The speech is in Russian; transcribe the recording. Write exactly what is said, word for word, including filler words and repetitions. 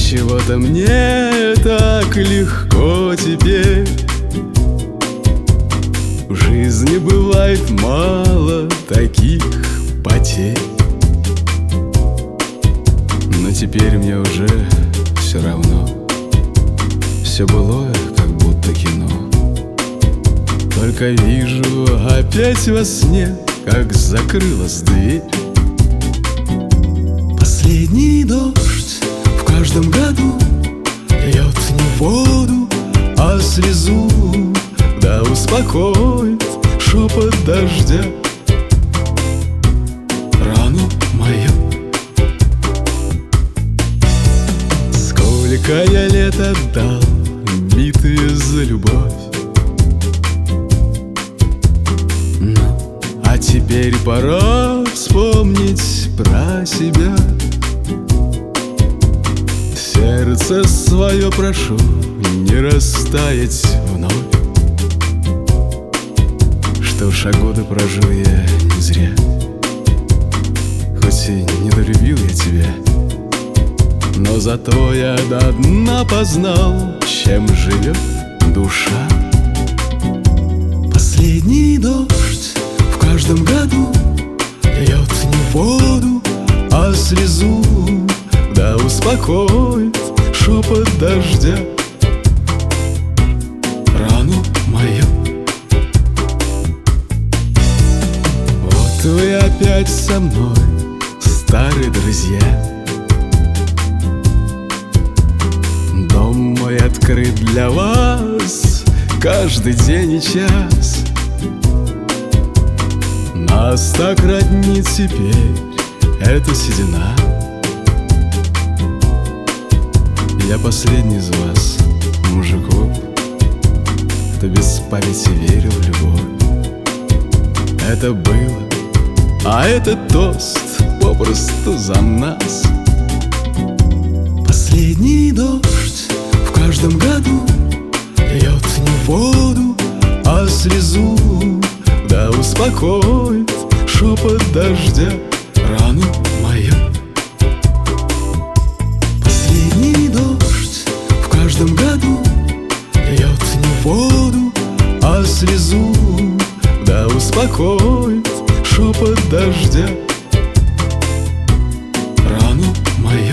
Отчего-то мне так легко теперь. В жизни бывает мало таких потерь, но теперь мне уже все равно. Все былое, как будто кино. Только вижу опять во сне, как закрылась дверь. Последний дождь в каждом году льет не воду, а слезу. Да успокоит шепот дождя рану мою. Сколько я лет отдал, битые за любовь. Ну, а теперь пора вспомнить про себя. Сердце свое прошу не растаять вновь. Что ж, а годы прожил я не зря, хоть и недолюбил я тебя, но зато я до дна познал, чем живет душа. Последний дождь в каждом году льет не воду, а слезу. Да успокоит шепот дождя рану мою. Вот вы опять со мной, старые друзья. Дом мой открыт для вас каждый день и час. Нас так роднит теперь эта седина. Я последний из вас, мужиков, кто без памяти верил в любовь. Это было, а этот тост попросту за нас. Последний дождь в каждом году льет не воду, а слезу. Да успокоит шепот дождя рану мою. Последний дождь в каждом году льет не воду, а слезу. Да успокоит шепот дождя рану мою.